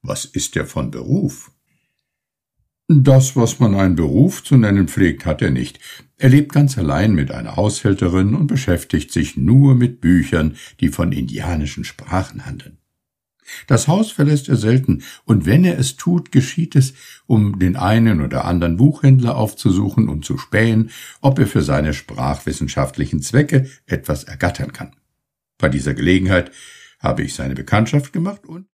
Was ist er von Beruf? Das, was man einen Beruf zu nennen pflegt, hat er nicht. Er lebt ganz allein mit einer Haushälterin und beschäftigt sich nur mit Büchern, die von indianischen Sprachen handeln. Das Haus verlässt er selten, und wenn er es tut, geschieht es, um den einen oder anderen Buchhändler aufzusuchen und zu spähen, ob er für seine sprachwissenschaftlichen Zwecke etwas ergattern kann. Bei dieser Gelegenheit habe ich seine Bekanntschaft gemacht und